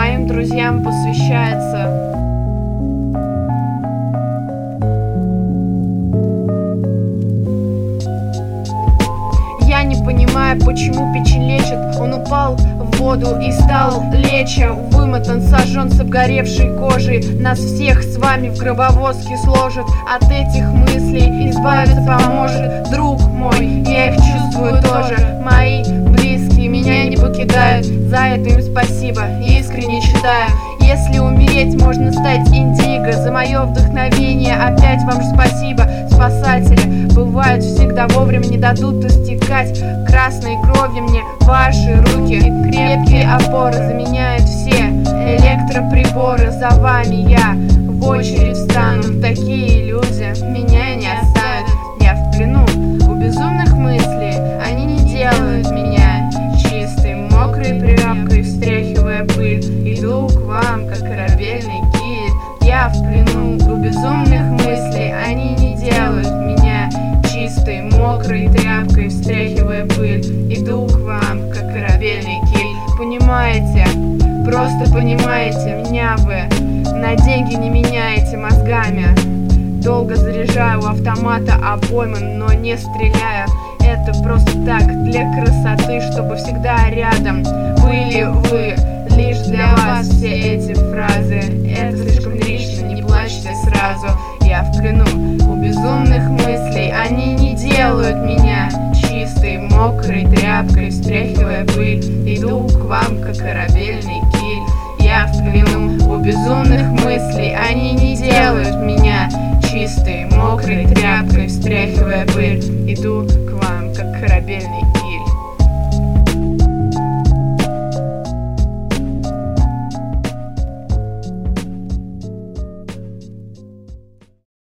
моим друзьям посвящается. Я не понимаю, почему печень лечит. Он упал в воду и стал леча. Вымотан, сожжен с обгоревшей кожей. Нас всех с вами в гробовозке сложат. От этих мыслей избавиться поможет друг мой. Я их чувствую тоже. Мои близкие меня не покидают. За это им спасибо, искренне считаю. Если умереть, можно стать индиго. За мое вдохновение опять вам спасибо. Спасатели бывают всегда вовремя, не дадут истекать красной кровью мне ваши руки. Крепкие опоры заменяют все электроприборы. За вами я в очередь встану. Такие люди меня не оставят. Я в плену у безумных мыслей. Они не делают меня чистой, мокрой тряпкой, встряхивая пыль. Иду к вам, как корабельный кит. Я в плену у безумных мыслей. Они не делают меня чистой, мокрой тряпкой, встряхивая пыль. Иду к вам, как корабельный кит. Понимаете, просто понимаете, меня вы на деньги не меняете мозгами. Долго заряжаю у автомата обоймы, но не стреляю. Это просто так, для красоты, чтобы всегда рядом были вы. Лишь для вас все эти фразы. Это слишком лично, не плачьте сразу. Я в плену у безумных мыслей. Они не делают меня чистой, мокрой тряпкой, встряхивая пыль. Иду к вам, как корабель.